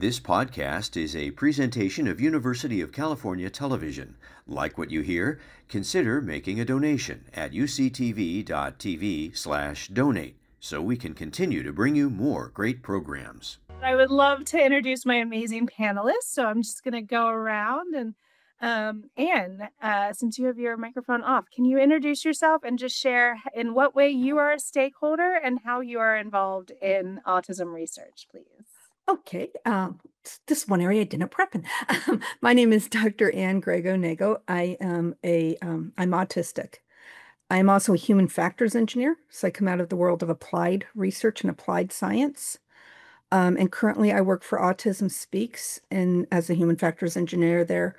This podcast is a presentation of University of California Television. Like what you hear? Consider making a donation at uctv.tv/donate so we can continue to bring you more great programs. I would love to introduce my amazing panelists, so I'm just going to go around and Anne, since you have your microphone off, can you introduce yourself and just share in what way you are a stakeholder and how you are involved in autism research, please? Okay, this one area I didn't prep in. My name is Dr. Anne Grego-Nago. I'm autistic. I'm also a human factors engineer, so I come out of the world of applied research and applied science. And currently I work for Autism Speaks and as a human factors engineer there,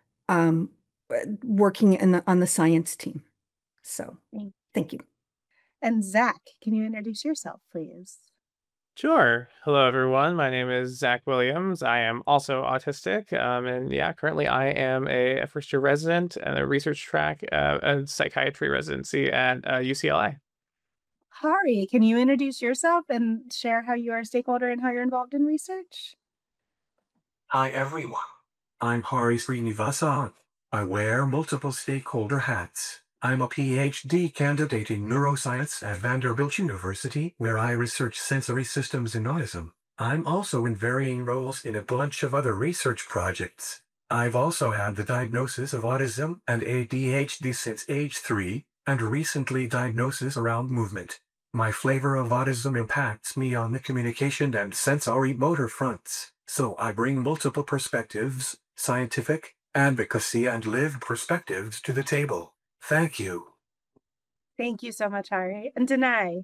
working on the science team. So thank you. And Zach, can you introduce yourself, please? Sure. Hello, everyone. My name is Zach Williams. I am also autistic. And yeah, currently I am a first-year resident and a research track, a psychiatry residency at UCLA. Hari, can you introduce yourself and share how you are a stakeholder and how you're involved in research? Hi, everyone. I'm Hari Srinivasan. I wear multiple stakeholder hats. I'm a PhD candidate in neuroscience at Vanderbilt University, where I research sensory systems in autism. I'm also in varying roles in a bunch of other research projects. I've also had the diagnosis of autism and ADHD since age 3, and recently diagnosis around movement. My flavor of autism impacts me on the communication and sensory motor fronts, so I bring multiple perspectives, scientific, advocacy, and lived perspectives to the table. Thank you. Thank you so much, Hari. And Denai.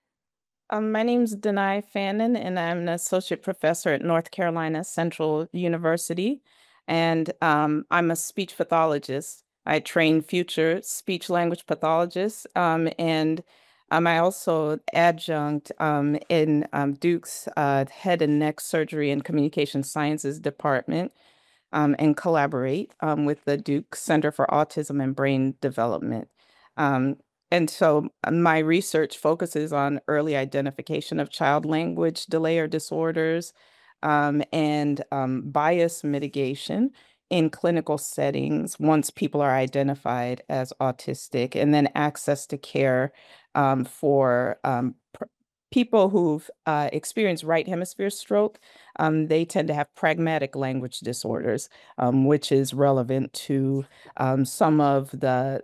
My name's Denai Fannin, and I'm an associate professor at North Carolina Central University. And I'm a speech pathologist. I train future speech language pathologists. And I also adjunct in Duke's Head and Neck Surgery and Communication Sciences Department. And collaborate with the Duke Center for Autism and Brain Development. And so my research focuses on early identification of child language delay or disorders and bias mitigation in clinical settings once people are identified as autistic, and then access to care for people who've experienced right hemisphere stroke. They tend to have pragmatic language disorders, which is relevant to some of the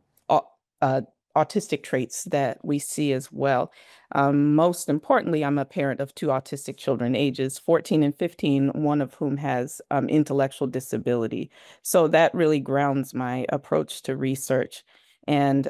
autistic traits that we see as well. Most importantly, I'm a parent of 2 autistic children, ages 14 and 15, one of whom has intellectual disability. So that really grounds my approach to research and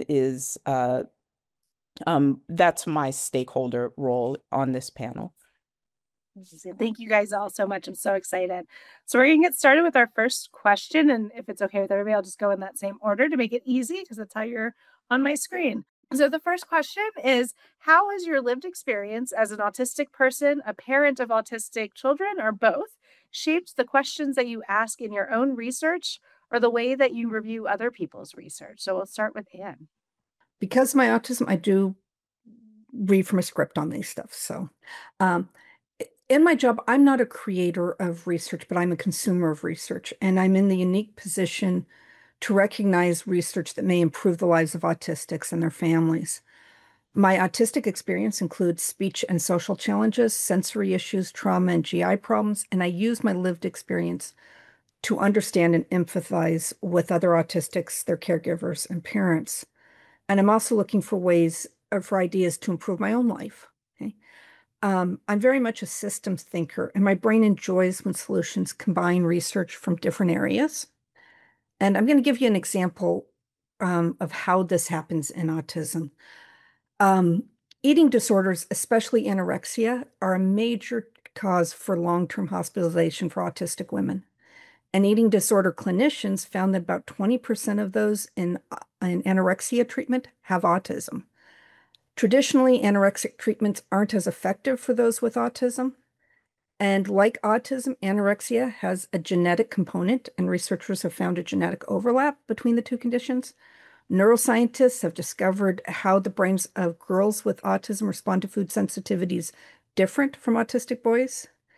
that's my stakeholder role on this panel. Thank you guys all so much. I'm so excited. So we're going to get started with our first question. And if it's okay with everybody, I'll just go in that same order to make it easy because that's how you're on my screen. So the first question is, how has your lived experience as an autistic person, a parent of autistic children, or both, shaped the questions that you ask in your own research or the way that you review other people's research? So we'll start with Anne. Because of my autism, I do read from a script on these stuff. So in my job, I'm not a creator of research, but I'm a consumer of research. And I'm in the unique position to recognize research that may improve the lives of autistics and their families. My autistic experience includes speech and social challenges, sensory issues, trauma, and GI problems. And I use my lived experience to understand and empathize with other autistics, their caregivers, and parents. And I'm also looking for ideas to improve my own life. Okay? I'm very much a systems thinker, and my brain enjoys when solutions combine research from different areas. And I'm going to give you an example of how this happens in autism. Eating disorders, especially anorexia, are a major cause for long-term hospitalization for autistic women. And eating disorder clinicians found that about 20% of those in anorexia treatment have autism. Traditionally, anorexic treatments aren't as effective for those with autism. And like autism, anorexia has a genetic component, and researchers have found a genetic overlap between the 2 conditions. Neuroscientists have discovered how the brains of girls with autism respond to food sensitivities different from autistic boys.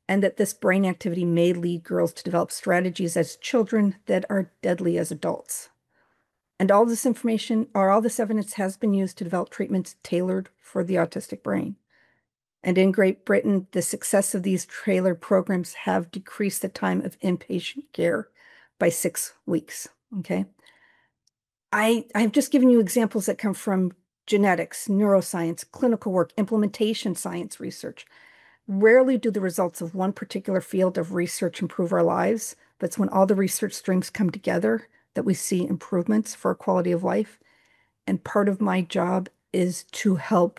and that this brain activity may lead girls to develop strategies as children that are deadly as adults. And all this information or all this evidence has been used to develop treatments tailored for the autistic brain. And in Great Britain, the success of these tailored programs have decreased the time of inpatient care by 6 weeks. Okay. I've just given you examples that come from genetics, neuroscience, clinical work, implementation science research. Rarely do the results of one particular field of research improve our lives, but it's when all the research streams come together that we see improvements for our quality of life. And part of my job is to help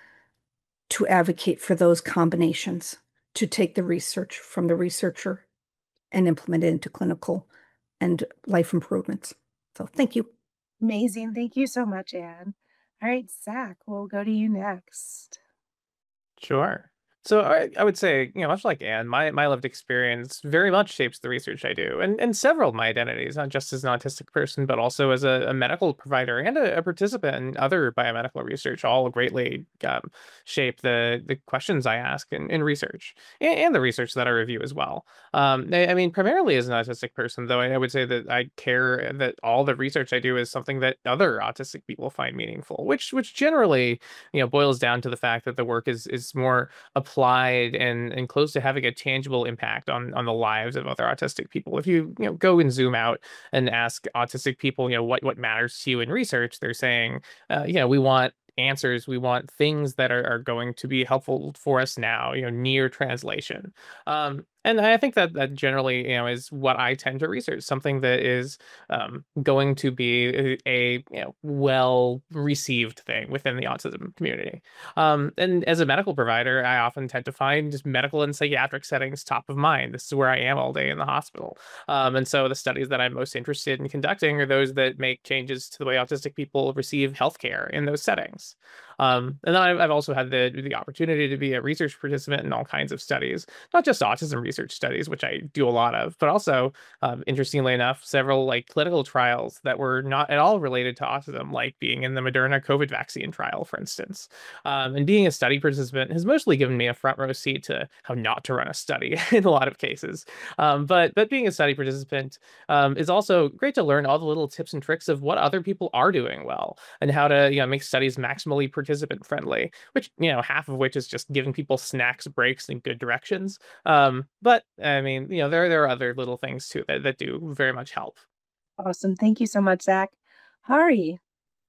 to advocate for those combinations, to take the research from the researcher and implement it into clinical and life improvements. So thank you. Amazing. Thank you so much, Anne. All right, Zach, we'll go to you next. Sure. So I would say, much like Anne, my lived experience very much shapes the research I do, and several of my identities, not just as an autistic person, but also as a medical provider and a participant in other biomedical research, all greatly shape the questions I ask in research and the research that I review as well. I mean, primarily as an autistic person, though, I would say that I care that all the research I do is something that other autistic people find meaningful, which generally, boils down to the fact that the work is more applied and close to having a tangible impact on the lives of other autistic people. If you go and zoom out and ask autistic people, what matters to you in research, they're saying, we want answers, we want things that are going to be helpful for us now, near translation. And I think that generally, is what I tend to research, something that is going to be a well received thing within the autism community. And as a medical provider, I often tend to find just medical and psychiatric settings top of mind. This is where I am all day in the hospital. And so the studies that I'm most interested in conducting are those that make changes to the way autistic people receive healthcare in those settings. And then I've also had the opportunity to be a research participant in all kinds of studies, not just autism research studies, which I do a lot of, but also, interestingly enough, several clinical trials that were not at all related to autism, like being in the Moderna COVID vaccine trial, for instance. And being a study participant has mostly given me a front row seat to how not to run a study in a lot of cases. But being a study participant is also great to learn all the little tips and tricks of what other people are doing well and how to make studies maximally participant friendly, which half of which is just giving people snacks, breaks, and good directions. But I mean, there are other little things too that do very much help. Awesome. Thank you so much, Zach. Hari.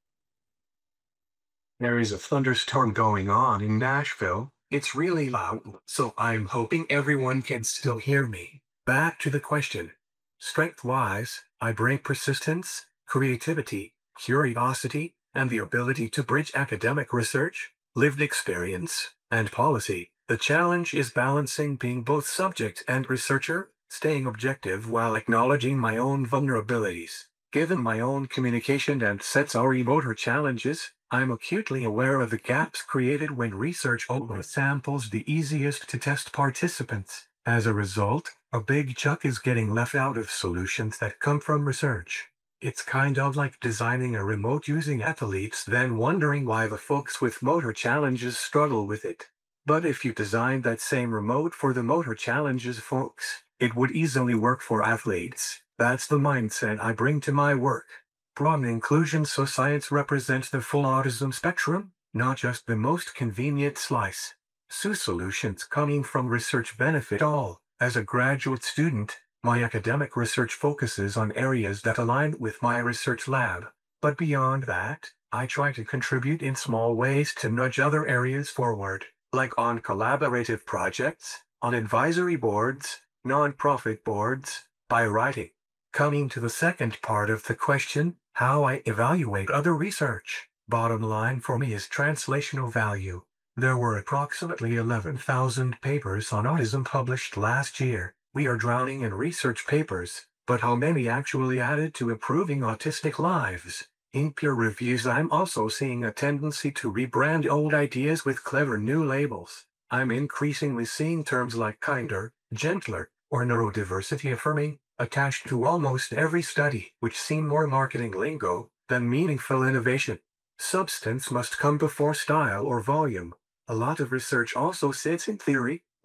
There is a thunderstorm going on in Nashville. It's really loud, so I'm hoping everyone can still hear me. Back to the question. Strength-wise, I bring persistence, creativity, curiosity, and the ability to bridge academic research, lived experience, and policy. The challenge is balancing being both subject and researcher, staying objective while acknowledging my own vulnerabilities. Given my own communication and sensory motor challenges, I'm acutely aware of the gaps created when research over samples the easiest to test participants. As a result, a big chunk is getting left out of solutions that come from research. It's kind of like designing a remote using athletes, then wondering why the folks with motor challenges struggle with it. But if you designed that same remote for the motor challenges folks, it would easily work for athletes. That's the mindset I bring to my work. Broad inclusion so science represents the full autism spectrum, not just the most convenient slice. So solutions coming from research benefit all. As a graduate student, my academic research focuses on areas that align with my research lab. But beyond that, I try to contribute in small ways to nudge other areas forward, like on collaborative projects, on advisory boards, nonprofit boards, by writing. Coming to the second part of the question, how I evaluate other research. Bottom line for me is translational value. There were approximately 11,000 papers on autism published last year. We are drowning in research papers, but how many actually added to improving autistic lives? In peer reviews, I'm also seeing a tendency to rebrand old ideas with clever new labels. I'm increasingly seeing terms like kinder, gentler, or neurodiversity affirming attached to almost every study, which seem more marketing lingo than meaningful innovation. Substance must come before style or volume. A lot of research also sits in theory,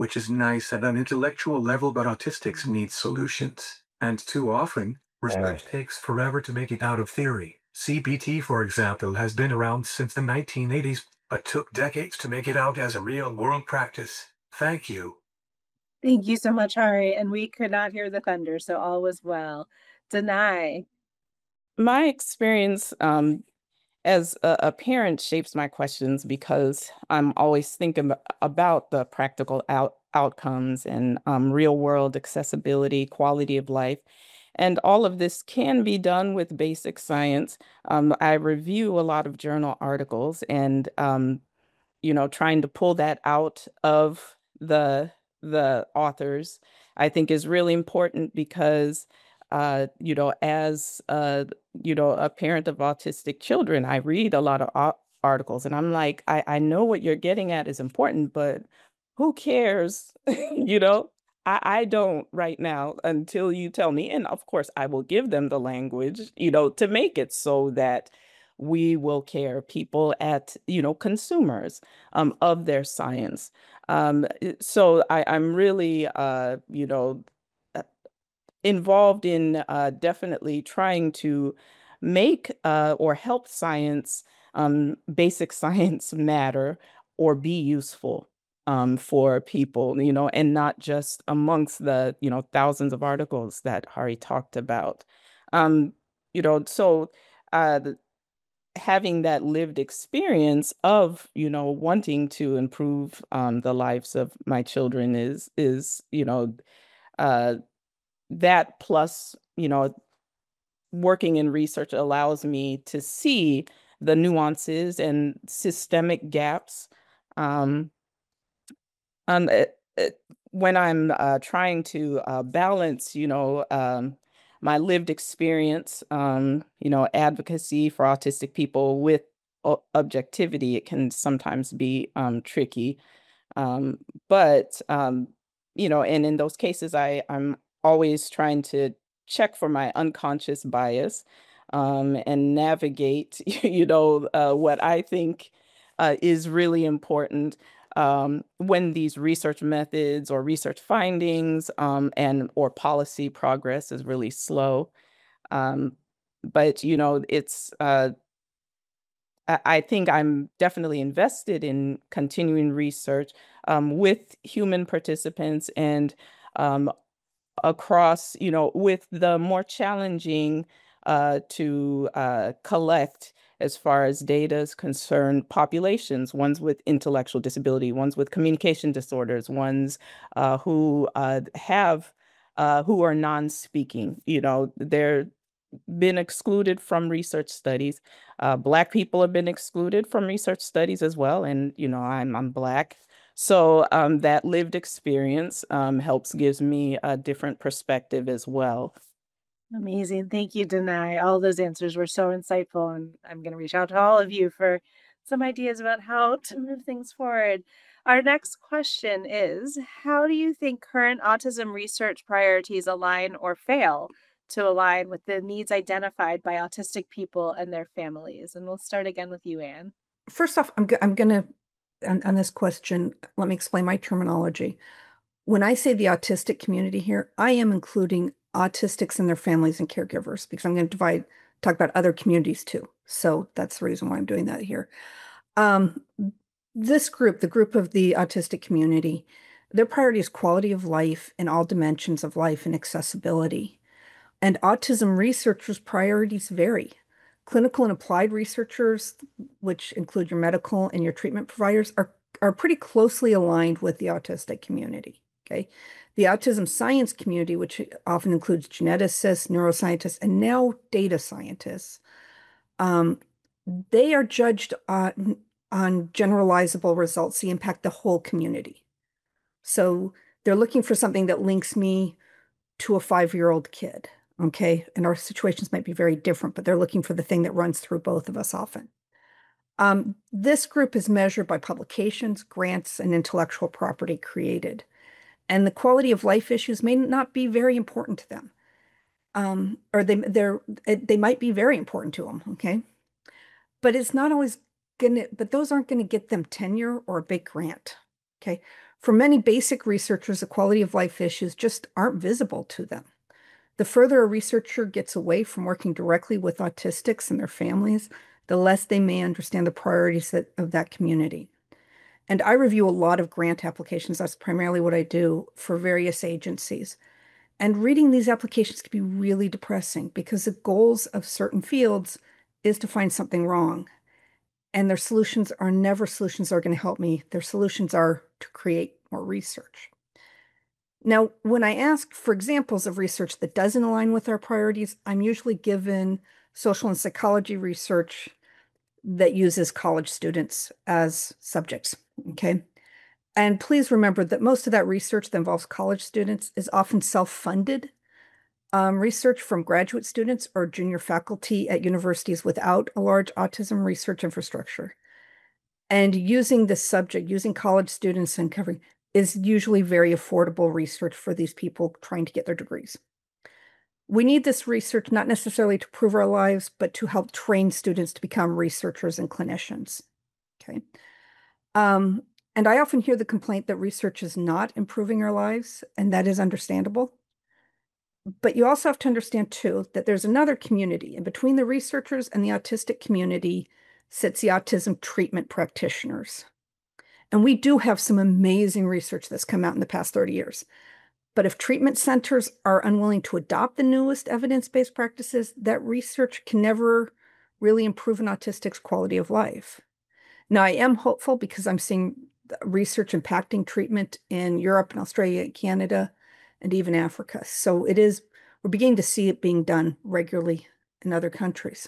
which is nice at an intellectual level, but autistics need solutions. And too often, research takes forever to make it out of theory. CBT, for example, has been around since the 1980s, but took decades to make it out as a real-world practice. Thank you. Thank you so much, Hari. And we could not hear the thunder, so all was well. Denai. My experience as a parent shapes my questions because I'm always thinking about the practical outcomes and real world accessibility, quality of life. And all of this can be done with basic science. I review a lot of journal articles and, trying to pull that out of the authors, I think is really important because, as a parent of autistic children, I read a lot of articles and I'm like, I know what you're getting at is important, but who cares? you know, I don't right now until you tell me. And of course, I will give them the language, to make it so that we will care, people at, consumers of their science. So I'm really, uh, involved in definitely trying to make or help science, basic science matter or be useful for people, and not just amongst the, thousands of articles that Hari talked about. Um, so having that lived experience of wanting to improve the lives of my children is uh that plus working in research allows me to see the nuances and systemic gaps um um, it, when I'm trying to balance, my lived experience, advocacy for autistic people with objectivity, it can sometimes be tricky. Um, but and in those cases, I'm always trying to check for my unconscious bias and navigate, what I think is really important when these research methods or research findings and or policy progress is really slow. Um, but it's I think I'm definitely invested in continuing research with human participants and um, across, with the more challenging to collect as far as data is concerned, populations, ones with intellectual disability, ones with communication disorders, ones who are non-speaking. They're been excluded from research studies. Black people have been excluded from research studies as well, and I'm Black, so that lived experience helps gives me a different perspective as well. Amazing. Thank you, Denai. All those answers were so insightful, and I'm going to reach out to all of you for some ideas about how to move things forward. Our next question is, how do you think current autism research priorities align or fail to align with the needs identified by autistic people and their families? And we'll start again with you, Anne. First off, I'm going to, on this question, let me explain my terminology. When I say the autistic community here, I am including autistics and their families and caregivers because I'm going to talk about other communities too. So that's the reason why I'm doing that here. This group, the group of the autistic community, their priority is quality of life in all dimensions of life and accessibility. And autism researchers' priorities vary. Clinical and applied researchers, which include your medical and your treatment providers, are pretty closely aligned with the autistic community. Okay. The autism science community, which often includes geneticists, neuroscientists, and now data scientists, they are judged on generalizable results, the impact the whole community. So they're looking for something that links me to a 5-year-old kid. Okay. And our situations might be very different, but they're looking for the thing that runs through both of us often. This group is measured by publications, grants, and intellectual property created. And the quality of life issues may not be very important to them. Or they might be very important to them, okay? But it's not always but those aren't gonna get them tenure or a big grant, okay? For many basic researchers, the quality of life issues just aren't visible to them. The further a researcher gets away from working directly with autistics and their families, the less they may understand the priorities of that community. And I review a lot of grant applications. That's primarily what I do for various agencies. And reading these applications can be really depressing because the goals of certain fields is to find something wrong. And their solutions are never solutions that are going to help me. Their solutions are to create more research. Now, when I ask for examples of research that doesn't align with our priorities, I'm usually given social and psychology research that uses college students as subjects, okay? And please remember that most of that research that involves college students is often self-funded research from graduate students or junior faculty at universities without a large autism research infrastructure. And using this subject, using college students and covering, is usually very affordable research for these people trying to get their degrees. We need this research not necessarily to improve our lives, but to help train students to become researchers and clinicians. Okay. And I often hear the complaint that research is not improving our lives, and that is understandable. But you also have to understand, too, that there's another community, and between the researchers and the autistic community sits the autism treatment practitioners. And we do have some amazing research that's come out in the past 30 years. But if treatment centers are unwilling to adopt the newest evidence-based practices, that research can never really improve an autistic's quality of life. Now, I am hopeful because I'm seeing research impacting treatment in Europe and Australia and Canada and even Africa. So we're beginning to see it being done regularly in other countries.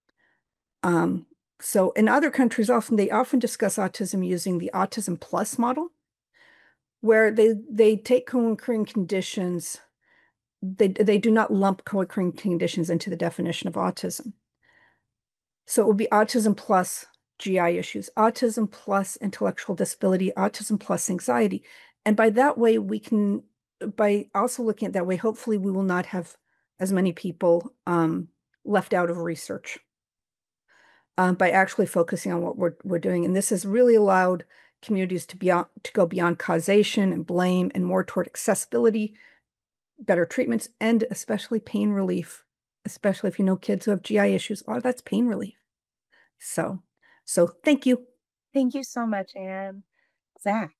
So in other countries, they often discuss autism using the Autism Plus model, where they take co-occurring conditions. They do not lump co-occurring conditions into the definition of autism. So it would be autism plus GI issues, autism plus intellectual disability, autism plus anxiety. And by that way, by also looking at that way, hopefully we will not have as many people left out of research. By actually focusing on what we're doing. And this has really allowed communities to go beyond causation and blame and more toward accessibility, better treatments, and especially pain relief, especially if you know kids who have GI issues. A lot of that's pain relief. So thank you. Thank you so much, Anne. Zach.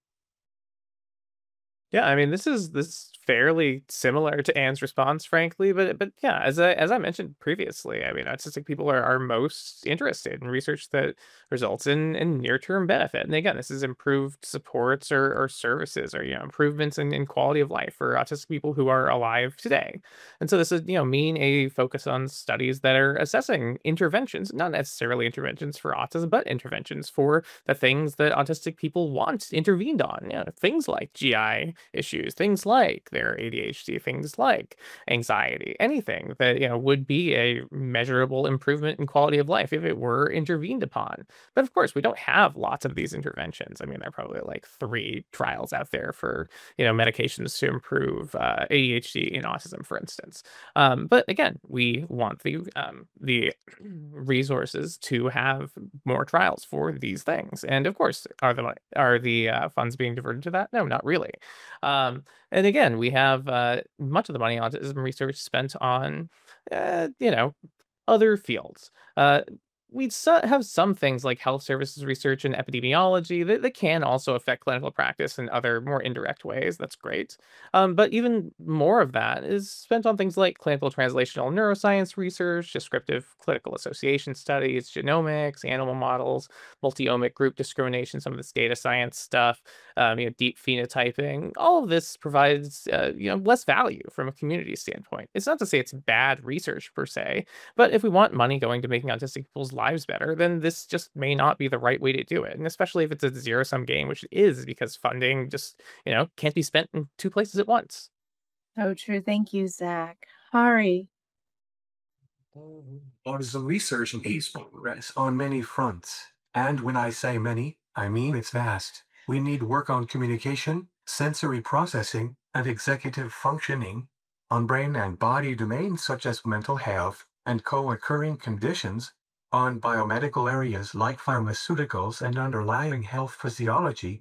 Yeah, I mean, this is fairly similar to Anne's response, frankly, but yeah, as I mentioned previously, I mean, autistic people are most interested in research that results in near-term benefit. And again, this is improved supports or services or improvements in quality of life for autistic people who are alive today. And so this is mean a focus on studies that are assessing interventions, not necessarily interventions for autism, but interventions for the things that autistic people want intervened on. Things like GI issues, things like their ADHD, things like anxiety, anything that would be a measurable improvement in quality of life if it were intervened upon. But of course, we don't have lots of these interventions. I mean, there are probably like 3 trials out there for medications to improve ADHD in autism, for instance. But again, we want the resources to have more trials for these things. And of course, are the funds being diverted to that? No, not really. And again, we have much of the money on autism research spent on, other fields. We have some things like health services research and epidemiology that can also affect clinical practice in other more indirect ways. That's great. But even more of that is spent on things like clinical translational neuroscience research, descriptive clinical association studies, genomics, animal models, multi-omic group discrimination, some of this data science stuff, deep phenotyping. All of this provides, less value from a community standpoint. It's not to say it's bad research per se, but if we want money going to making autistic people's lives better, then this just may not be the right way to do it. And especially if it's a zero-sum game, which it is, because funding just, can't be spent in 2 places at once. Oh, true. Thank you, Zach. Hari. Autism research needs progress on many fronts. And when I say many, I mean it's vast. We need work on communication, sensory processing, and executive functioning, on brain and body domains such as mental health and co-occurring conditions, on biomedical areas like pharmaceuticals and underlying health physiology,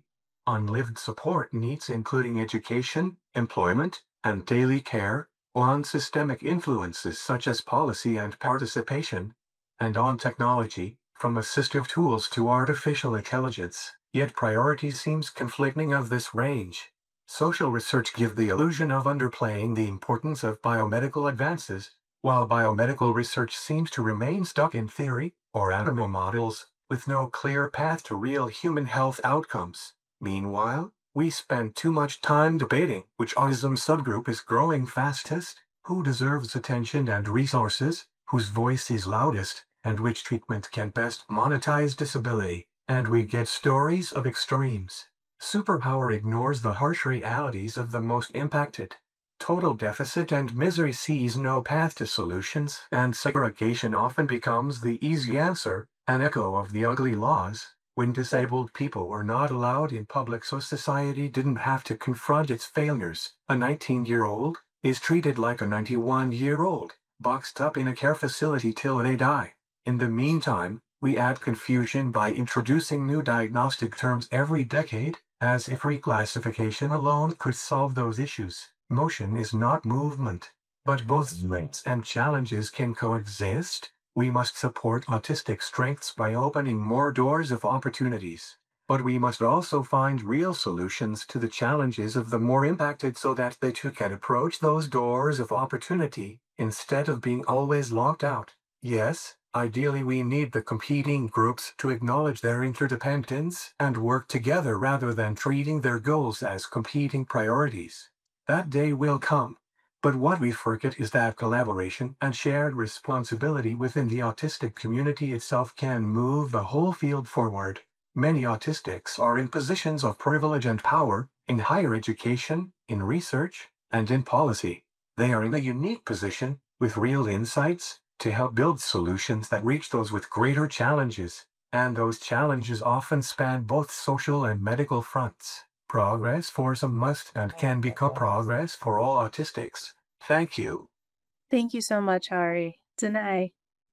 unlived support needs including education, employment, and daily care, on systemic influences such as policy and participation, and on technology, from assistive tools to artificial intelligence. Yet priority seems conflicting of this range. Social research gives the illusion of underplaying the importance of biomedical advances, while biomedical research seems to remain stuck in theory or animal models, with no clear path to real human health outcomes. Meanwhile, we spend too much time debating which autism subgroup is growing fastest, who deserves attention and resources, whose voice is loudest, and which treatment can best monetize disability. And we get stories of extremes. Superpower ignores the harsh realities of the most impacted. Total deficit and misery sees no path to solutions, and segregation often becomes the easy answer, an echo of the ugly laws. When disabled people were not allowed in public so society didn't have to confront its failures, a 19-year-old is treated like a 91-year-old, boxed up in a care facility till they die. In the meantime, we add confusion by introducing new diagnostic terms every decade, as if reclassification alone could solve those issues. Motion is not movement, but both strengths and challenges can coexist. We must support autistic strengths by opening more doors of opportunities, but we must also find real solutions to the challenges of the more impacted so that they too can approach those doors of opportunity instead of being always locked out. Yes, ideally we need the competing groups to acknowledge their interdependence and work together rather than treating their goals as competing priorities. That day will come. But what we forget is that collaboration and shared responsibility within the autistic community itself can move the whole field forward. Many autistics are in positions of privilege and power in higher education, in research, and in policy. They are in a unique position, with real insights, to help build solutions that reach those with greater challenges, and those challenges often span both social and medical fronts. Progress for some must and can become progress for all autistics. Thank you. Thank you so much, Hari. Danae.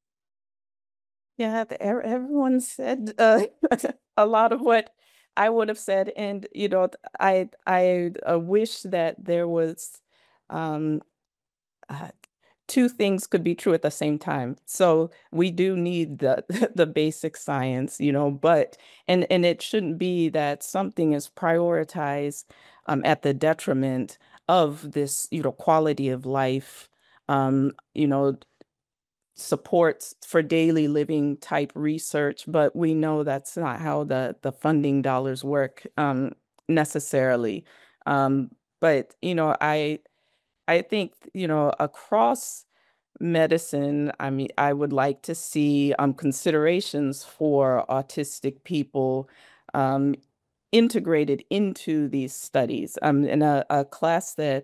Yeah, everyone said a lot of what I would have said, and I wish that there was um, uh, two things could be true at the same time. So we do need the the basic science, but and it shouldn't be that something is prioritized at the detriment of this, quality of life, um, you know, supports for daily living type research, but we know that's not how the funding dollars work necessarily. Um, but I think, across medicine, I mean, I would like to see considerations for autistic people um, integrated into these studies. In a class that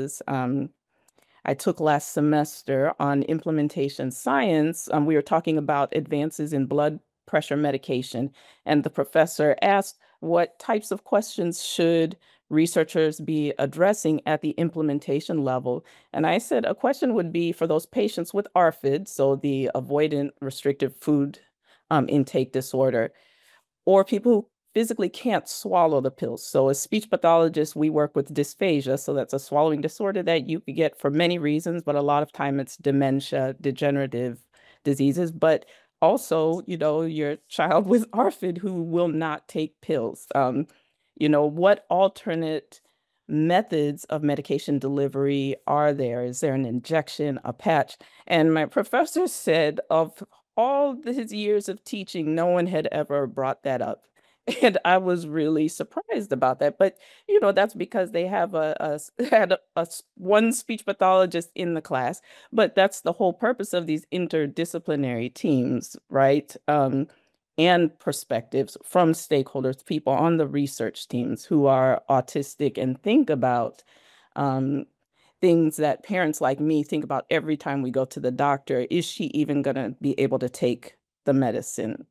I took last semester on implementation science, we were talking about advances in blood pressure medication, and the professor asked what types of questions should researchers be addressing at the implementation level. And I said a question would be for those patients with ARFID, so the avoidant restrictive food intake disorder, or people who physically can't swallow the pills. So as speech pathologists, we work with dysphagia. So that's a swallowing disorder that you could get for many reasons, but a lot of time it's dementia, degenerative diseases, but also, your child with ARFID who will not take pills. What alternate methods of medication delivery are there? Is there an injection, a patch? And my professor said of all his years of teaching, no one had ever brought that up. And I was really surprised about that. But, that's because they have one speech pathologist in the class. But that's the whole purpose of these interdisciplinary teams, right? And perspectives from stakeholders, people on the research teams who are autistic and think about things that parents like me think about every time we go to the doctor. Is she even going to be able to take the medicine?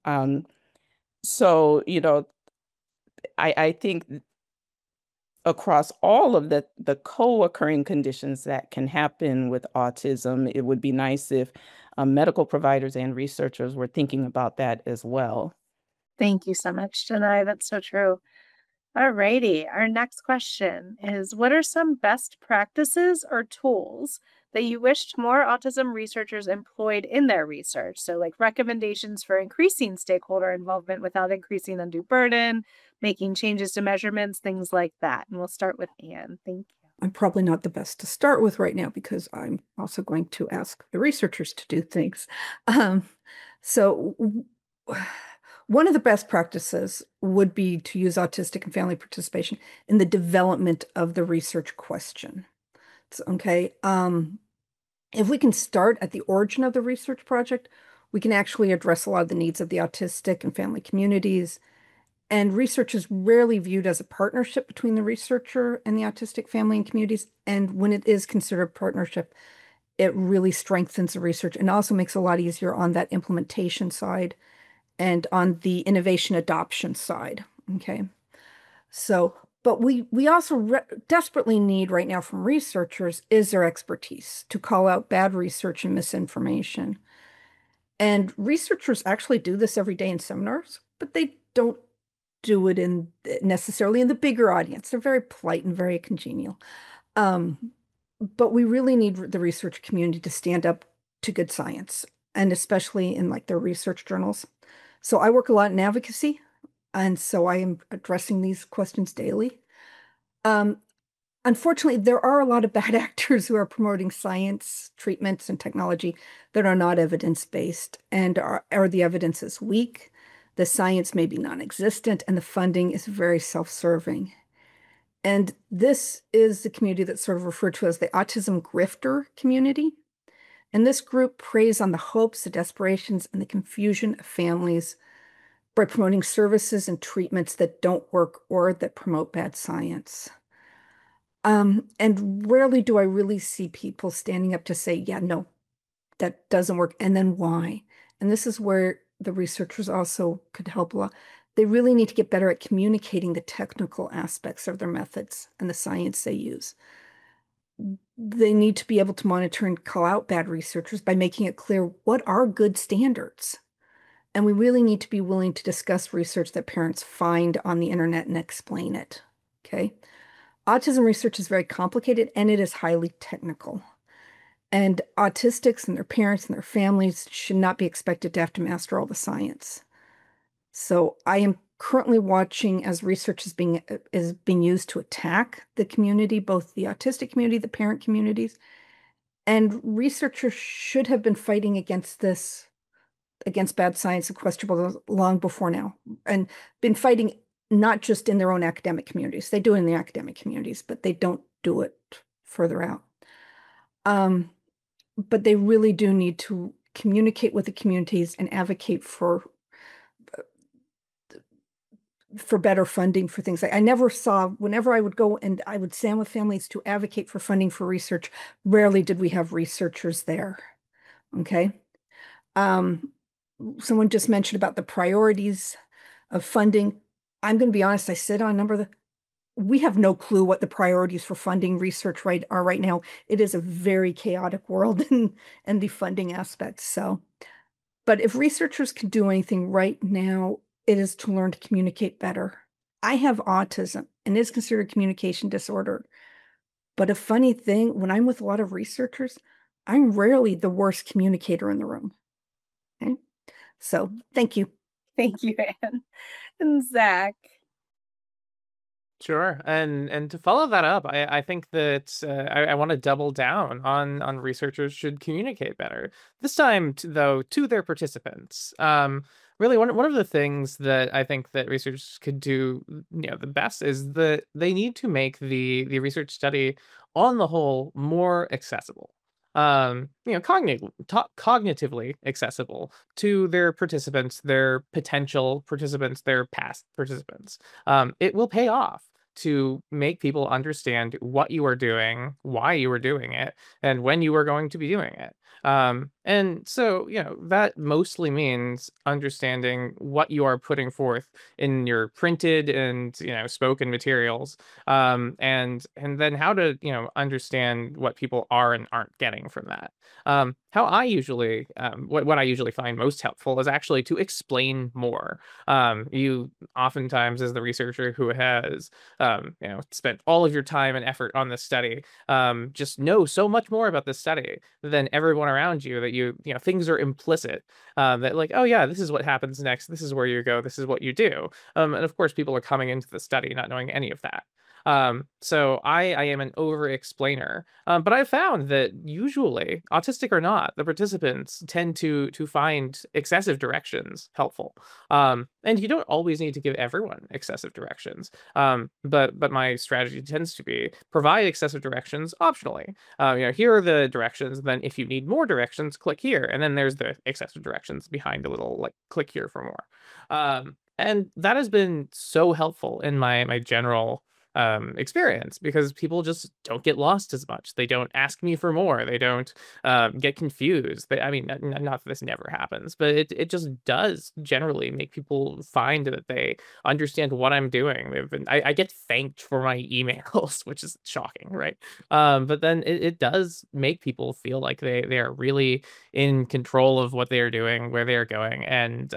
So, I think across all of the co-occurring conditions that can happen with autism, it would be nice if medical providers and researchers were thinking about that as well. Thank you so much, Danae. That's so true. Alrighty, our next question is, what are some best practices or tools that you wished more autism researchers employed in their research? So like recommendations for increasing stakeholder involvement without increasing undue burden, making changes to measurements, things like that. And we'll start with Anne. Thank you. I'm probably not the best to start with right now because I'm also going to ask the researchers to do things. So one of the best practices would be to use autistic and family participation in the development of the research question. Okay. If we can start at the origin of the research project, we can actually address a lot of the needs of the autistic and family communities. And research is rarely viewed as a partnership between the researcher and the autistic family and communities. And when it is considered partnership, it really strengthens the research and also makes it a lot easier on that implementation side and on the innovation adoption side. Okay. So, but we also desperately need right now from researchers is their expertise to call out bad research and misinformation. And researchers actually do this every day in seminars, but they don't do it in necessarily in the bigger audience. They're very polite and very congenial. But we really need the research community to stand up to good science, and especially in like their research journals. So I work a lot in advocacy, and so I am addressing these questions daily. Unfortunately, there are a lot of bad actors who are promoting science, treatments, and technology that are not evidence-based, and are the evidence is weak, the science may be non-existent, and the funding is very self-serving. And this is the community that's sort of referred to as the autism grifter community. And this group preys on the hopes, the desperations, and the confusion of families by promoting services and treatments that don't work or that promote bad science. And rarely do I really see people standing up to say, yeah, no, that doesn't work. And then why? And this is where the researchers also could help a lot. They really need to get better at communicating the technical aspects of their methods and the science they use. They need to be able to monitor and call out bad researchers by making it clear what are good standards. And we really need to be willing to discuss research that parents find on the internet and explain it. Okay. Autism research is very complicated and it is highly technical. And autistics and their parents and their families should not be expected to have to master all the science. So I am currently watching as research is being used to attack the community, both the autistic community, the parent communities. And researchers should have been fighting against this, against bad science and questionable long before now, and been fighting not just in their own academic communities. They do it in the academic communities, but they don't do it further out. But they really do need to communicate with the communities and advocate for better funding for things. I never saw, whenever I would go and I would stand with families to advocate for funding for research, rarely did we have researchers there. Okay. Someone just mentioned about the priorities of funding. I'm going to be honest, I sit on a number of we have no clue what the priorities for funding research are right now. It is a very chaotic world and the funding aspects. So, but if researchers can do anything right now, it is to learn to communicate better. I have autism and is considered a communication disorder. But a funny thing, when I'm with a lot of researchers, I'm rarely the worst communicator in the room. Okay? So thank you. Thank you, Anne. And Zach. Sure. And to follow that up, I think that I want to double down on researchers should communicate better. This time, though, to their participants. Really, one of the things that I think that researchers could do, the best is that they need to make the research study on the whole more accessible. Cognitively accessible to their participants, their potential participants, their past participants. It will pay off to make people understand what you are doing, why you are doing it, and when you are going to be doing it. And so, that mostly means understanding what you are putting forth in your printed and, spoken materials, and then how to, understand what people are and aren't getting from that. How I usually, what I usually find most helpful is actually to explain more. You oftentimes, as the researcher who has, spent all of your time and effort on this study, just know so much more about this study than everyone around you that things are implicit, that like, oh yeah, this is what happens next, this is where you go, this is what you do, and of course people are coming into the study not knowing any of that. So I am an over explainer, but I've found that usually, autistic or not, the participants tend to find excessive directions helpful. And you don't always need to give everyone excessive directions. But my strategy tends to be provide excessive directions optionally. Here are the directions. Then if you need more directions, click here, and then there's the excessive directions behind a little like click here for more. And that has been so helpful in my general experience, because people just don't get lost as much. They don't ask me for more. They don't get confused. I mean, not that this never happens, but it just does generally make people find that they understand what I'm doing. I get thanked for my emails, which is shocking, right? But then it does make people feel like they are really in control of what they are doing, where they are going, and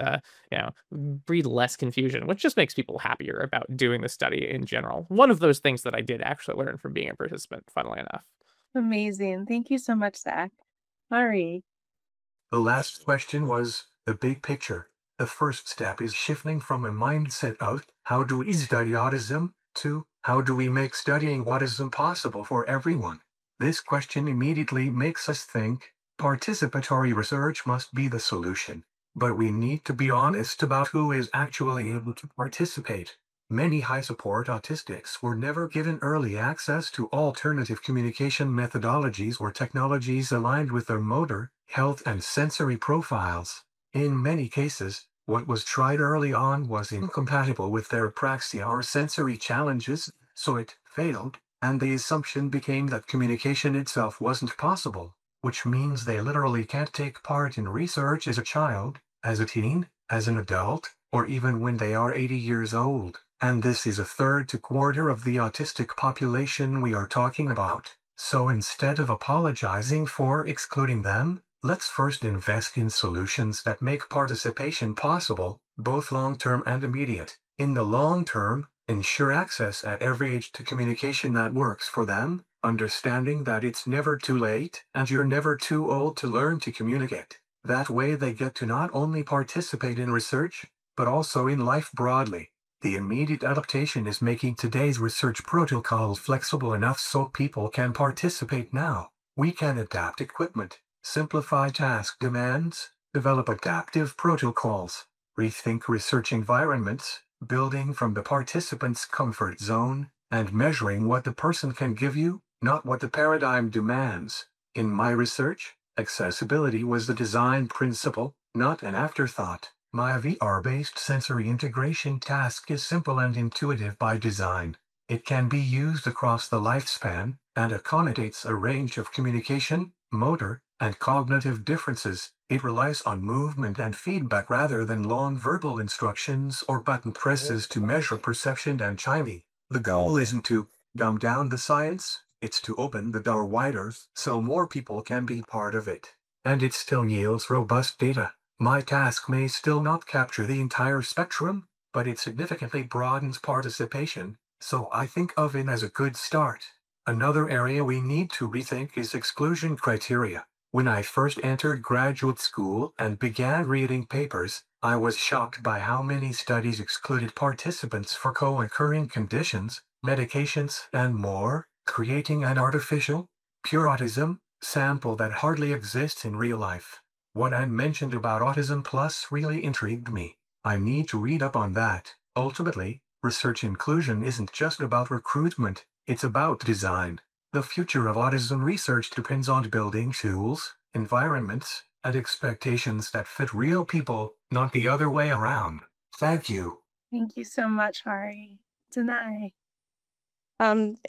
breed less confusion, which just makes people happier about doing the study in general. One of those things that I did actually learn from being a participant, funnily enough. Amazing. Thank you so much, Zach. Ari. The last question was the big picture. The first step is shifting from a mindset of how do we study autism to how do we make studying autism possible for everyone. This question immediately makes us think participatory research must be the solution. But we need to be honest about who is actually able to participate. Many high-support autistics were never given early access to alternative communication methodologies or technologies aligned with their motor, health, and sensory profiles. In many cases, what was tried early on was incompatible with their apraxia or sensory challenges, so it failed, and the assumption became that communication itself wasn't possible, which means they literally can't take part in research as a child, as a teen, as an adult, or even when they are 80 years old. And this is a third to quarter of the autistic population we are talking about. So instead of apologizing for excluding them, let's first invest in solutions that make participation possible, both long-term and immediate. In the long term, ensure access at every age to communication that works for them, understanding that it's never too late and you're never too old to learn to communicate. That way they get to not only participate in research, but also in life broadly. The immediate adaptation is making today's research protocols flexible enough so people can participate now. We can adapt equipment, simplify task demands, develop adaptive protocols, rethink research environments, building from the participant's comfort zone, and measuring what the person can give you, not what the paradigm demands. In my research, accessibility was the design principle, not an afterthought. My VR-based sensory integration task is simple and intuitive by design. It can be used across the lifespan and accommodates a range of communication, motor, and cognitive differences. It relies on movement and feedback rather than long verbal instructions or button presses to measure perception and chiming. The goal isn't to dumb down the science, it's to open the door wider so more people can be part of it. And it still yields robust data. My task may still not capture the entire spectrum, but it significantly broadens participation, so I think of it as a good start. Another area we need to rethink is exclusion criteria. When I first entered graduate school and began reading papers, I was shocked by how many studies excluded participants for co-occurring conditions, medications, and more, creating an artificial, pure autism sample that hardly exists in real life. What I mentioned about Autism Plus really intrigued me. I need to read up on that. Ultimately, research inclusion isn't just about recruitment, it's about design. The future of autism research depends on building tools, environments, and expectations that fit real people, not the other way around. Thank you. Thank you so much, Ari. Denai.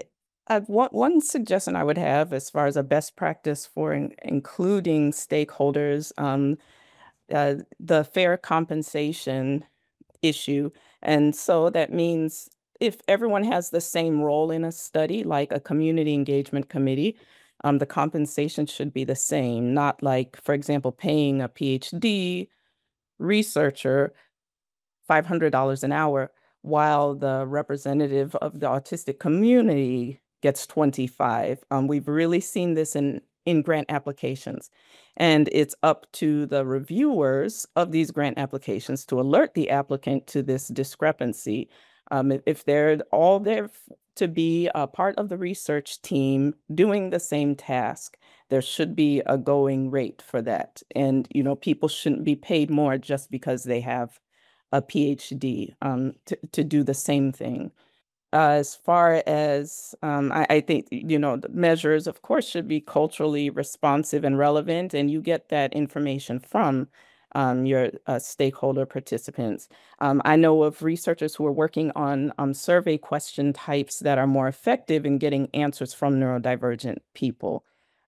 One suggestion I would have as far as a best practice for including stakeholders, the fair compensation issue. And so that means if everyone has the same role in a study, like a community engagement committee, the compensation should be the same, not like, for example, paying a PhD researcher $500 an hour, while the representative of the autistic community gets 25. We've really seen this in grant applications. And it's up to the reviewers of these grant applications to alert the applicant to this discrepancy. If they're all there to be a part of the research team doing the same task, there should be a going rate for that. And, people shouldn't be paid more just because they have a PhD to do the same thing. As far as I think, the measures, of course, should be culturally responsive and relevant, and you get that information from your stakeholder participants. I know of researchers who are working on survey question types that are more effective in getting answers from neurodivergent people.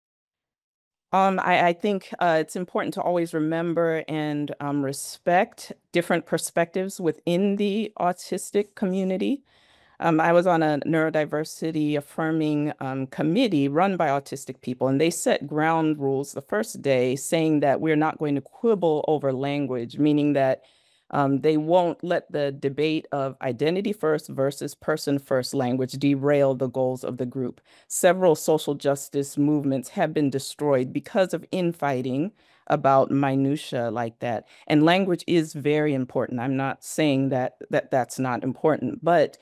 I think it's important to always remember and respect different perspectives within the autistic community. I was on a neurodiversity affirming committee run by autistic people, and they set ground rules the first day saying that we're not going to quibble over language, meaning that they won't let the debate of identity first versus person first language derail the goals of the group. Several social justice movements have been destroyed because of infighting about minutia like that. And language is very important. I'm not saying that that's not important, but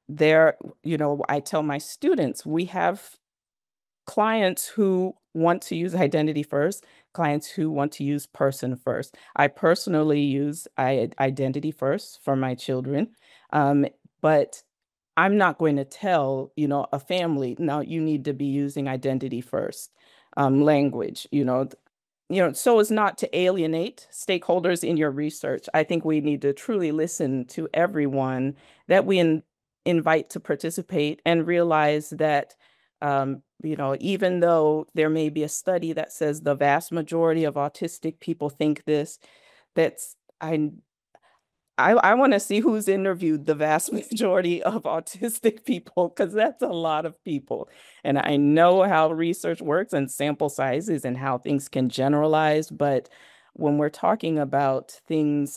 I tell my students, we have clients who want to use identity first, clients who want to use person first. I personally use identity first for my children, but I'm not going to tell, a family, no, you need to be using identity first language, so as not to alienate stakeholders in your research. I think we need to truly listen to everyone that we invite to participate and realize that even though there may be a study that says the vast majority of autistic people think this, that's I want to see who's interviewed the vast majority of autistic people, because that's a lot of people. And I know how research works and sample sizes and how things can generalize. But when we're talking about things,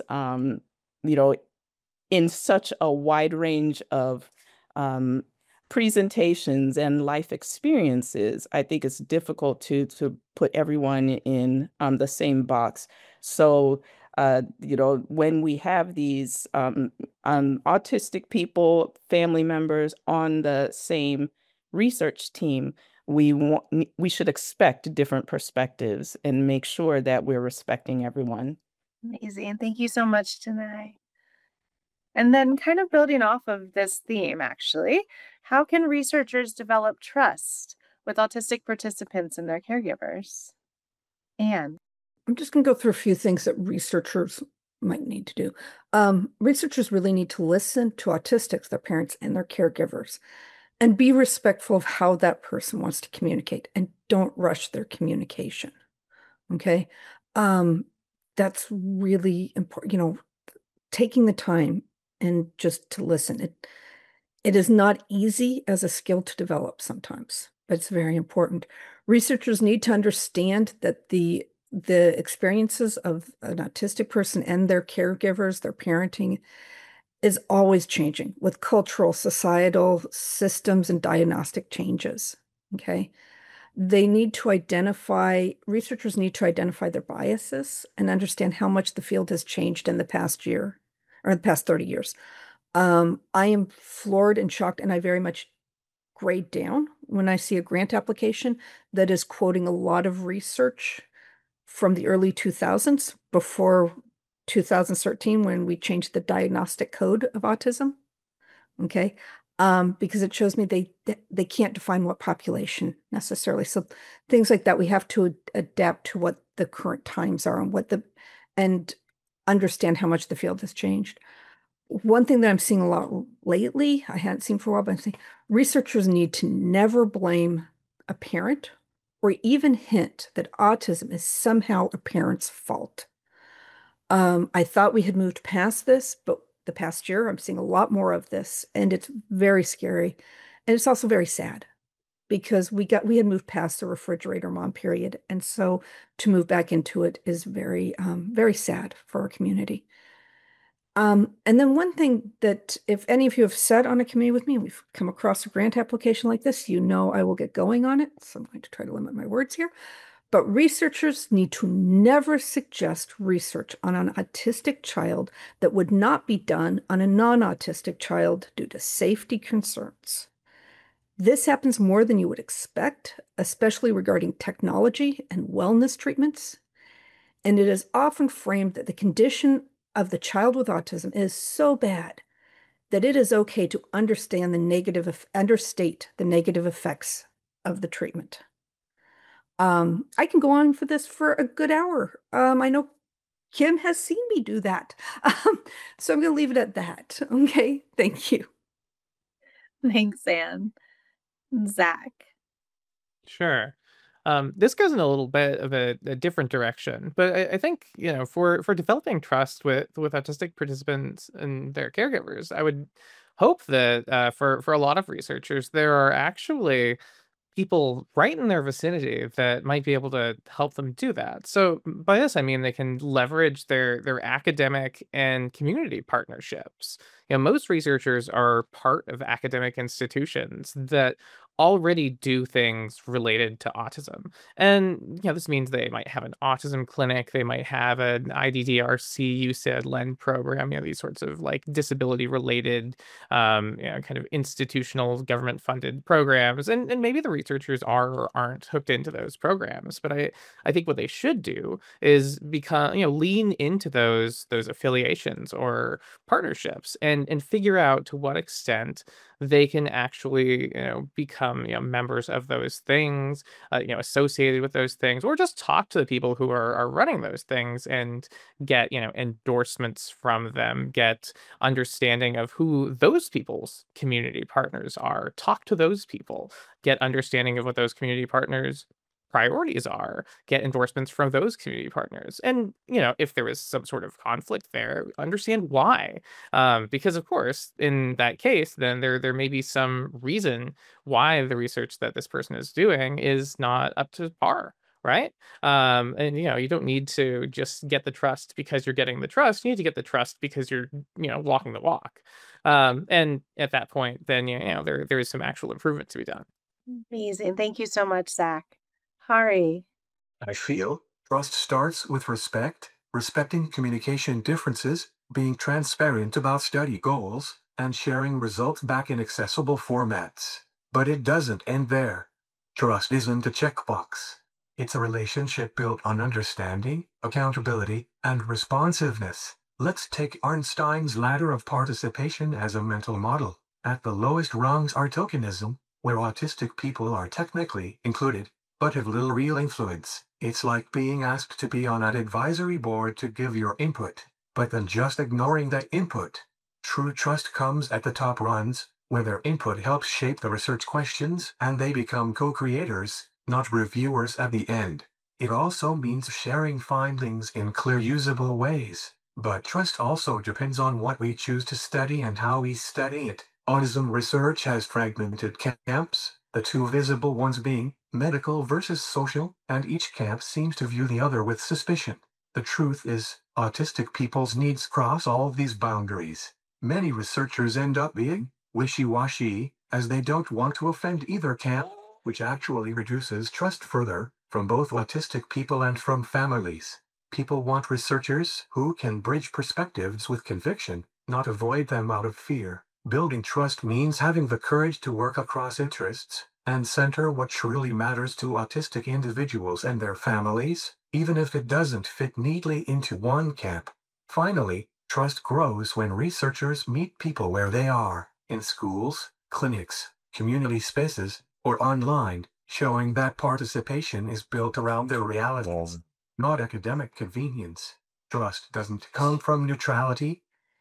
in such a wide range of presentations and life experiences, I think it's difficult to put everyone in the same box. So, when we have these autistic people, family members on the same research team, we should expect different perspectives and make sure that we're respecting everyone. Amazing. Thank you so much, Denai. And then kind of building off of this theme, actually, how can researchers develop trust with autistic participants and their caregivers? And I'm just going to go through a few things that researchers might need to do. Researchers really need to listen to autistics, their parents, and their caregivers, and be respectful of how that person wants to communicate, and don't rush their communication. Okay. That's really important, taking the time and just to listen. It is not easy as a skill to develop sometimes, but it's very important. Researchers need to understand that the experiences of an autistic person and their caregivers, their parenting, is always changing with cultural, societal systems and diagnostic changes. Okay. Researchers need to identify their biases and understand how much the field has changed in the past year or the past 30 years. I am floored and shocked, and I very much grade down when I see a grant application that is quoting a lot of research from the early 2000s, before 2013, when we changed the diagnostic code of autism. Okay. Because it shows me they can't define what population necessarily. So things like that, we have to adapt to what the current times are and understand how much the field has changed. one thing that I'm seeing a lot lately, I hadn't seen for a while, but I'm saying researchers need to never blame a parent or even hint that autism is somehow a parent's fault. I thought we had moved past this, but the past year I'm seeing a lot more of this, and it's very scary. And it's also very sad because we had moved past the refrigerator mom period. And so to move back into it is very sad for our community. And then one thing that if any of you have sat on a committee with me and we've come across a grant application like this, you know I will get going on it. So I'm going to try to limit my words here. But researchers need to never suggest research on an autistic child that would not be done on a non-autistic child due to safety concerns. This happens more than you would expect, especially regarding technology and wellness treatments. And it is often framed that the condition of the child with autism is so bad that it is okay to understate the negative effects of the treatment. I can go on for this for a good hour. I know Kim has seen me do that. So I'm going to leave it at that. Okay, thank you. Thanks, Anne. Zach. Sure. This goes in a little bit of a different direction, but I think, for developing trust with autistic participants and their caregivers, I would hope that for a lot of researchers, there are actually people right in their vicinity that might be able to help them do that. So by this, I mean they can leverage their academic and community partnerships. Most researchers are part of academic institutions that already do things related to autism. And this means they might have an autism clinic, they might have an IDDRC, USAID, LEND program, these sorts of like disability related kind of institutional government funded programs. And maybe the researchers are or aren't hooked into those programs. But I think what they should do is lean into those affiliations or partnerships and figure out to what extent they can actually become members of those things, associated with those things, or just talk to the people who are running those things and get endorsements from them, get understanding of who those people's community partners are, talk to those people, get understanding of what those community partners priorities are, get endorsements from those community partners. And if there is some sort of conflict there, understand why. Because of course in that case then there may be some reason why the research that this person is doing is not up to par, right? And you don't need to just get the trust because you're getting the trust. You need to get the trust because you're walking the walk. And at that point then there is some actual improvement to be done. Amazing. Thank you so much, Zach. Hari. I feel trust starts with respect, respecting communication differences, being transparent about study goals, and sharing results back in accessible formats. But it doesn't end there. Trust isn't a checkbox. It's a relationship built on understanding, accountability, and responsiveness. Let's take Einstein's ladder of participation as a mental model. At the lowest rungs are tokenism, where autistic people are technically included, but have little real influence. It's like being asked to be on an advisory board to give your input, but then just ignoring that input. True trust comes at the top rungs, where their input helps shape the research questions and they become co-creators, not reviewers at the end. It also means sharing findings in clear, usable ways. But trust also depends on what we choose to study and how we study it. Autism research has fragmented camps, the two visible ones being medical versus social, and each camp seems to view the other with suspicion. The truth is, autistic people's needs cross all of these boundaries. Many researchers end up being wishy-washy, as they don't want to offend either camp, which actually reduces trust further, from both autistic people and from families. People want researchers who can bridge perspectives with conviction, not avoid them out of fear. Building trust means having the courage to work across interests and center what truly matters to autistic individuals and their families, even if it doesn't fit neatly into one camp. Finally, trust grows when researchers meet people where they are, in schools, clinics, community spaces, or online, showing that participation is built around their realities, not academic convenience. Trust doesn't come from neutrality,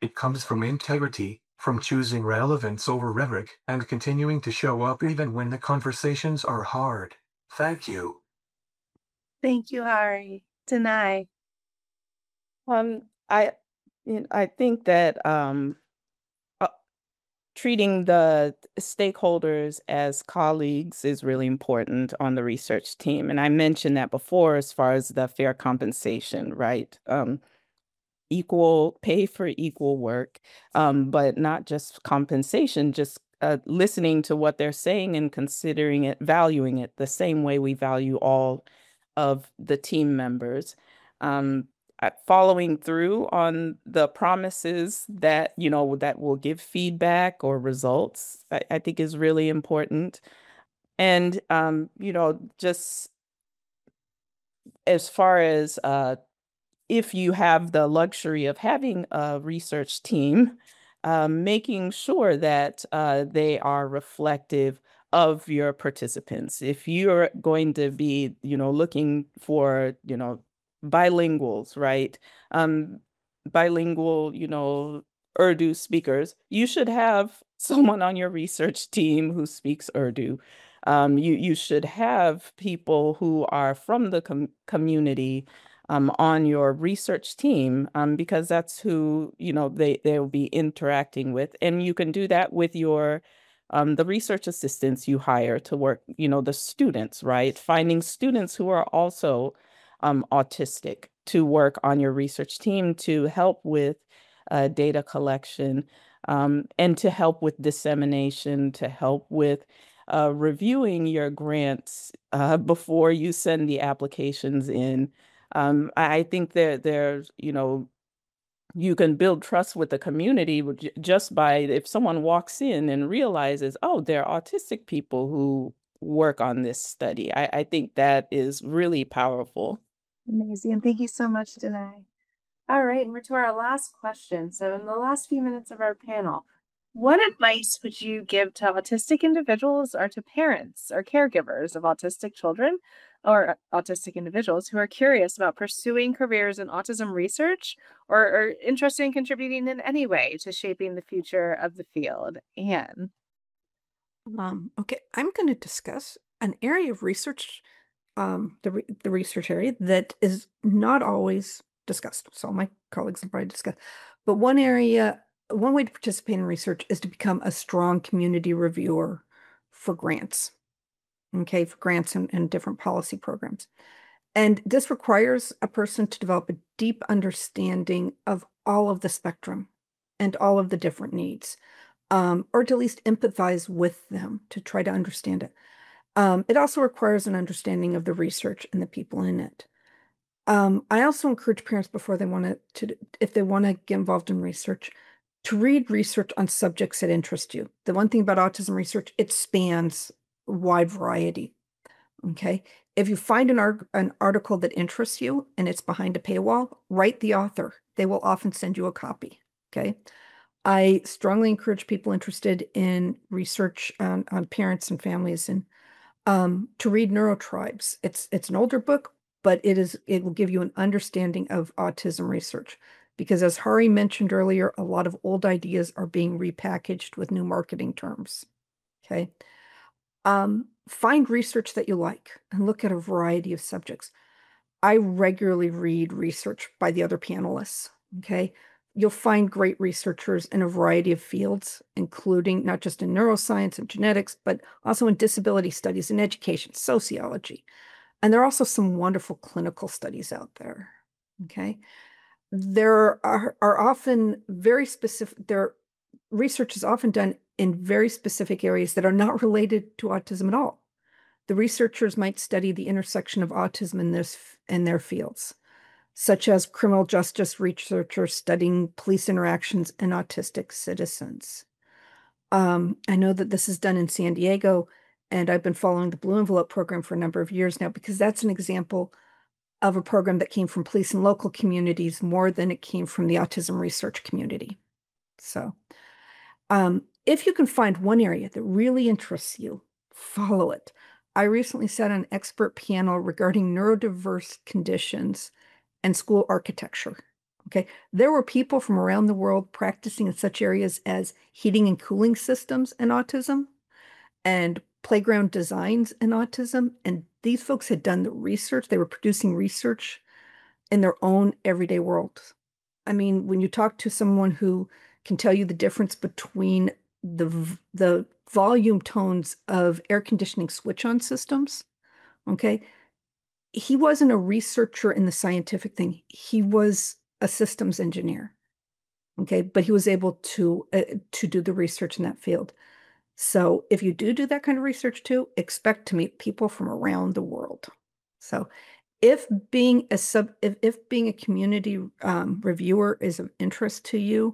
It comes from integrity, from choosing relevance over rhetoric, and continuing to show up even when the conversations are hard. Thank you. Thank you, Hari. Denai. Um, I, I think that uh, treating the stakeholders as colleagues is really important on the research team. And I mentioned that before as far as the fair compensation, right? Equal pay for equal work, but not just compensation, just listening to what they're saying and considering it, valuing it the same way we value all of the team members. Um, Following through on the promises that, that will give feedback or results, I think is really important. And, just as far as if you have the luxury of having a research team, making sure that they are reflective of your participants. If you're going to be, looking for, bilinguals, right? Bilingual, Urdu speakers, you should have someone on your research team who speaks Urdu. You should have people who are from the community on your research team, because that's who they'll be interacting with, and you can do that with your the research assistants you hire to work, the students, right? Finding students who are also autistic to work on your research team to help with data collection, and to help with dissemination, to help with reviewing your grants before you send the applications in. I think there's, you can build trust with the community just by if someone walks in and realizes, oh, there are autistic people who work on this study. I think that is really powerful. Amazing. And thank you so much, Denai. All right, and we're to our last question. So in the last few minutes of our panel, what advice would you give to autistic individuals or to parents or caregivers of autistic children or autistic individuals who are curious about pursuing careers in autism research or are interested in contributing in any way to shaping the future of the field? Anne. Okay, I'm going to discuss an area of research, the research area that is not always discussed. So my colleagues will probably discuss, but one way to participate in research is to become a strong community reviewer for grants. Okay, for grants and different policy programs. And this requires a person to develop a deep understanding of all of the spectrum and all of the different needs, or to at least empathize with them to try to understand it. It also requires an understanding of the research and the people in it. I also encourage parents before they want to, if they want to get involved in research, to read research on subjects that interest you. The one thing about autism research, it spans a wide variety. Okay. If you find an article that interests you and it's behind a paywall, write the author. They will often send you a copy. Okay. I strongly encourage people interested in research on parents and families and to read Neurotribes. It's an older book, but it will give you an understanding of autism research. Because as Hari mentioned earlier, a lot of old ideas are being repackaged with new marketing terms. Okay. Find research that you like and look at a variety of subjects. I regularly read research by the other panelists. Okay. You'll find great researchers in a variety of fields, including not just in neuroscience and genetics, but also in disability studies and education, sociology. And there are also some wonderful clinical studies out there. Okay. There are often very specific, research is often done in very specific areas that are not related to autism at all. The researchers might study the intersection of autism in their fields, such as criminal justice researchers studying police interactions and autistic citizens. I know that this is done in San Diego, and I've been following the Blue Envelope program for a number of years now because that's an example of a program that came from police and local communities more than it came from the autism research community. So if you can find one area that really interests you, follow it. I recently sat on an expert panel regarding neurodiverse conditions and school architecture. Okay. There were people from around the world practicing in such areas as heating and cooling systems in autism and playground designs in autism. And these folks had done the research, they were producing research in their own everyday world. I mean, when you talk to someone who can tell you the difference between the volume tones of air conditioning switch-on systems, okay, he wasn't a researcher in the scientific thing. He was a systems engineer, okay, but he was able to do the research in that field. So if you do that kind of research too, expect to meet people from around the world. So if being if being a community reviewer is of interest to you,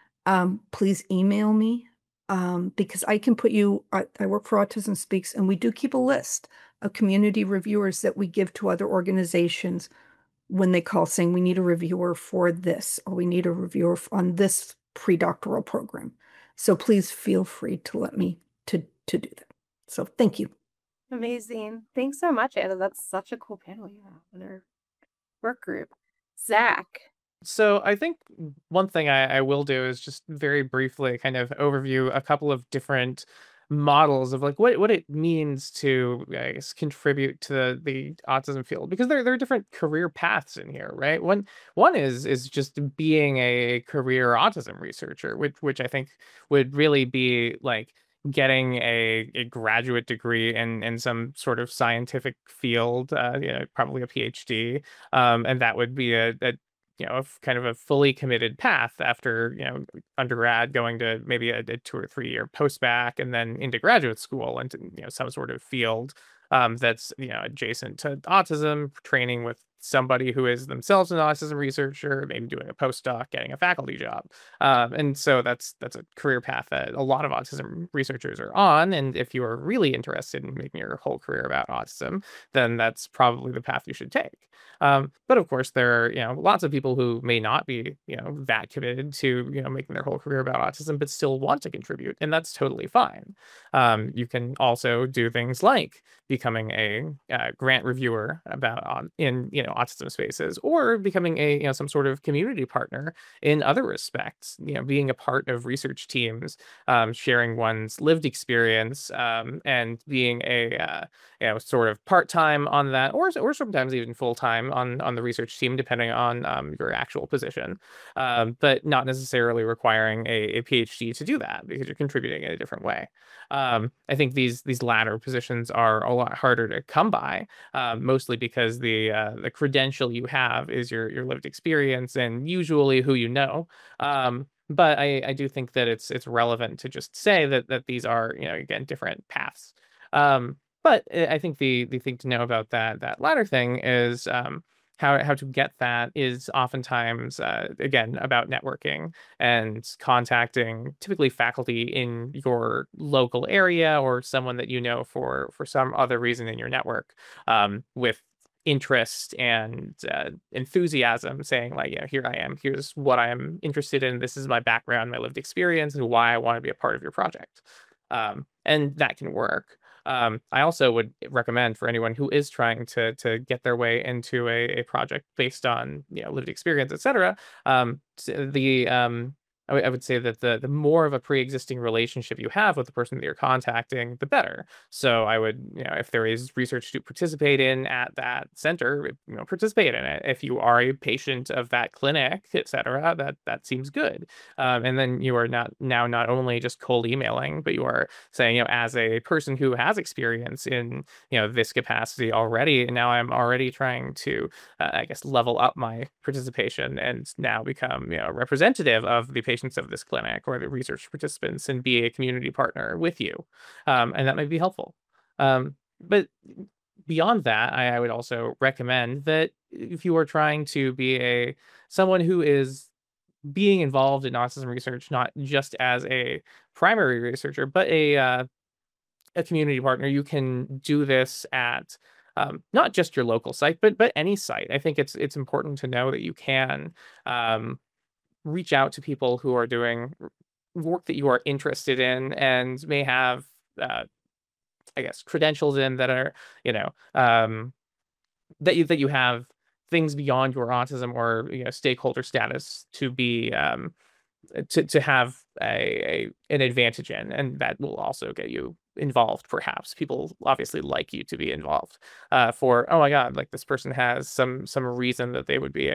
please email me because I can put you. I work for Autism Speaks, and we do keep a list of community reviewers that we give to other organizations when they call saying we need a reviewer for this or we need a reviewer on this pre-doctoral program. So please feel free to let me to do that. So thank you. Amazing. Thanks so much, Anna. That's such a cool panel you have in our work group. Zach. So I think one thing I will do is just very briefly kind of overview a couple of different models of like what it means to, I guess, contribute to the autism field, because there are different career paths in here, right? One is just being a career autism researcher, which I think would really be like getting a graduate degree in some sort of scientific field, probably a PhD, and that would be a kind of a fully committed path after, undergrad, going to maybe a 2 or 3 year post-bac and then into graduate school into, some sort of field that's, adjacent to autism, training with somebody who is themselves an autism researcher, maybe doing a postdoc, getting a faculty job. And so that's a career path that a lot of autism researchers are on. And if you are really interested in making your whole career about autism, then that's probably the path you should take. But of course, there are, lots of people who may not be, that committed to, making their whole career about autism, but still want to contribute. And that's totally fine. You can also do things like becoming a grant reviewer about in autism spaces, or becoming a some sort of community partner in other respects. Being a part of research teams, sharing one's lived experience, and being a sort of part-time on that, or sometimes even full-time on the research team, depending on your actual position, but not necessarily requiring a PhD to do that, because you're contributing in a different way. I think these latter positions are a lot harder to come by, mostly because the credential you have is your lived experience and usually who you know. But I do think that it's relevant to just say that these are, again, different paths. But I think the thing to know about that latter thing is how to get that is oftentimes, again, about networking and contacting typically faculty in your local area or someone that you know for some other reason in your network, with interest and enthusiasm, saying like, here I am, here's what I am interested in, this is my background, my lived experience, and why I want to be a part of your project. And that can work. I also would recommend for anyone who is trying to get their way into a project based on lived experience, etc. I would say that the more of a pre-existing relationship you have with the person that you're contacting, the better. So I would, if there is research to participate in at that center, participate in it. If you are a patient of that clinic, etc., that seems good. And then you are not only just cold emailing, but you are saying, as a person who has experience in, this capacity already, and now I'm already trying to, I guess, level up my participation and now become, representative of the patients of this clinic or the research participants, and be a community partner with you. And that might be helpful. But beyond that, I would also recommend that if you are trying to be someone who is being involved in autism research, not just as a primary researcher, but a community partner, you can do this at not just your local site, but any site. I think it's important to know that you can reach out to people who are doing work that you are interested in and may have, I guess, credentials in that are, that you have things beyond your autism or stakeholder status to be to have an advantage in, and that will also get you involved. Perhaps people obviously like you to be involved for, oh my god, like this person has some reason that they would be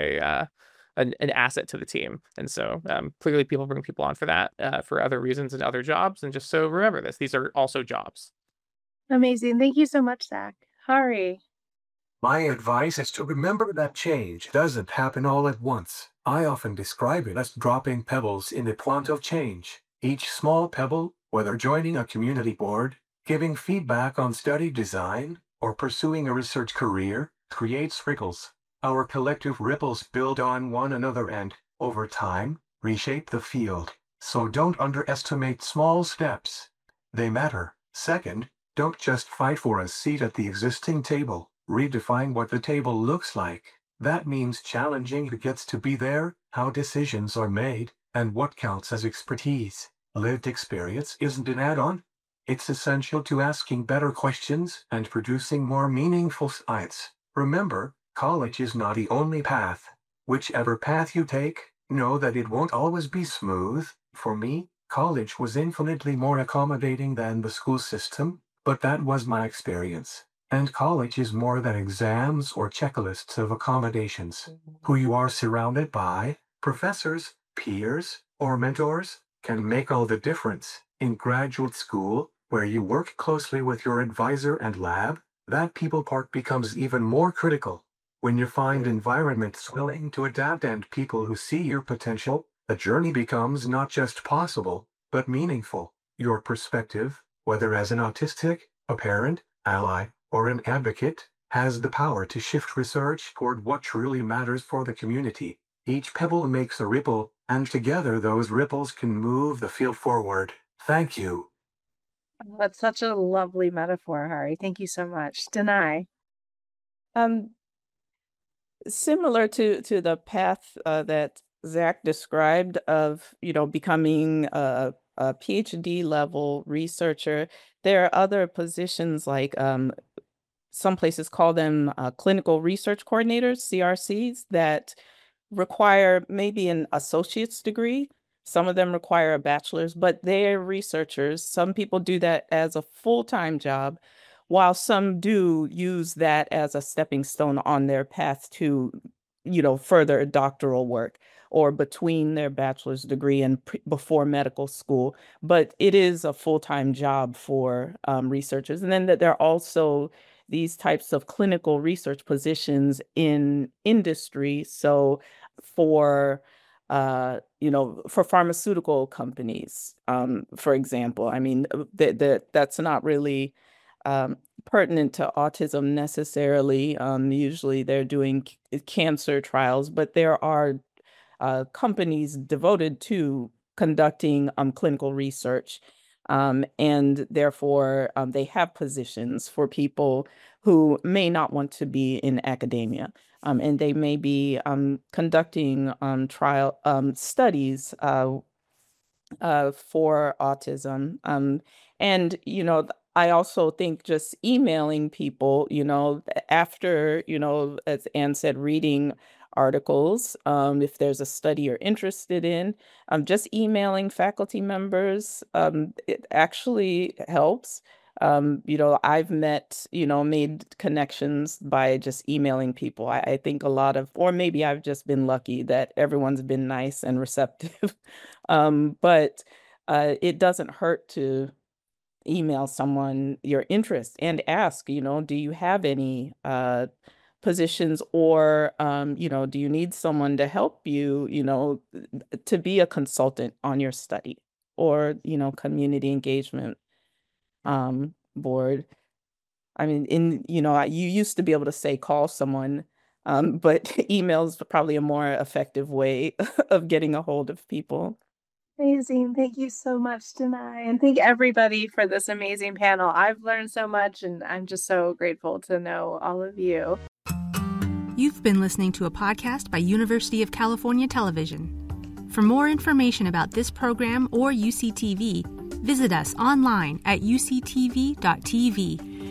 an asset to the team. And so clearly people bring people on for that, for other reasons and other jobs. And just so remember this, these are also jobs. Amazing. Thank you so much, Zach. Hari. My advice is to remember that change doesn't happen all at once. I often describe it as dropping pebbles in the pond of change. Each small pebble, whether joining a community board, giving feedback on study design, or pursuing a research career, creates ripples. Our collective ripples build on one another and, over time, reshape the field. So don't underestimate small steps. They matter. Second, don't just fight for a seat at the existing table. Redefine what the table looks like. That means challenging who gets to be there, how decisions are made, and what counts as expertise. Lived experience isn't an add-on. It's essential to asking better questions and producing more meaningful science. Remember, college is not the only path. Whichever path you take, know that it won't always be smooth. For me, college was infinitely more accommodating than the school system, but that was my experience. And college is more than exams or checklists of accommodations. Who you are surrounded by, professors, peers, or mentors, can make all the difference. In graduate school, where you work closely with your advisor and lab, that people part becomes even more critical. When you find environments willing to adapt and people who see your potential, the journey becomes not just possible, but meaningful. Your perspective, whether as an autistic, a parent, ally, or an advocate, has the power to shift research toward what truly matters for the community. Each pebble makes a ripple, and together those ripples can move the field forward. Thank you. Oh, that's such a lovely metaphor, Hari. Thank you so much. Denai. Similar to the path that Zach described of, becoming a PhD level researcher, there are other positions like some places call them clinical research coordinators, CRCs, that require maybe an associate's degree. Some of them require a bachelor's, but they're researchers. Some people do that as a full-time job, while some do use that as a stepping stone on their path to, further doctoral work or between their bachelor's degree and before medical school. But it is a full-time job for researchers. And then that there are also these types of clinical research positions in industry. So for pharmaceutical companies, for example, I mean, that's not really pertinent to autism necessarily. Usually they're doing cancer trials, but there are companies devoted to conducting clinical research. And therefore, they have positions for people who may not want to be in academia. And they may be conducting trial studies for autism. And, I also think just emailing people, after, as Anne said, reading articles, if there's a study you're interested in, just emailing faculty members, it actually helps. I've made connections by just emailing people. I think or maybe I've just been lucky that everyone's been nice and receptive. But it doesn't hurt to email someone your interest and ask, do you have any positions, or do you need someone to help you, to be a consultant on your study, or community engagement board. I mean, you used to be able to say call someone, but email is probably a more effective way of getting a hold of people. Amazing. Thank you so much, Denai. And thank everybody for this amazing panel. I've learned so much, and I'm just so grateful to know all of you. You've been listening to a podcast by University of California Television. For more information about this program or UCTV, visit us online at uctv.tv